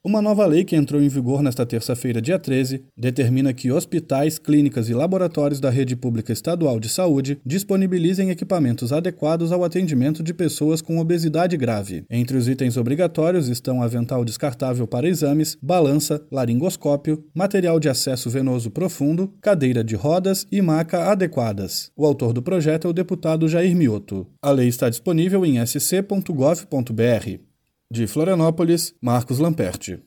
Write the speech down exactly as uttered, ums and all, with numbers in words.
Uma nova lei que entrou em vigor nesta terça-feira, dia treze, determina que hospitais, clínicas e laboratórios da rede pública estadual de saúde disponibilizem equipamentos adequados ao atendimento de pessoas com obesidade grave. Entre os itens obrigatórios estão avental descartável para exames, balança, laringoscópio, material de acesso venoso profundo, cadeira de rodas e maca adequadas. O autor do projeto é o deputado Jair Mioto. A lei está disponível em s c ponto gov ponto b r. De Florianópolis, Marcos Lamperti.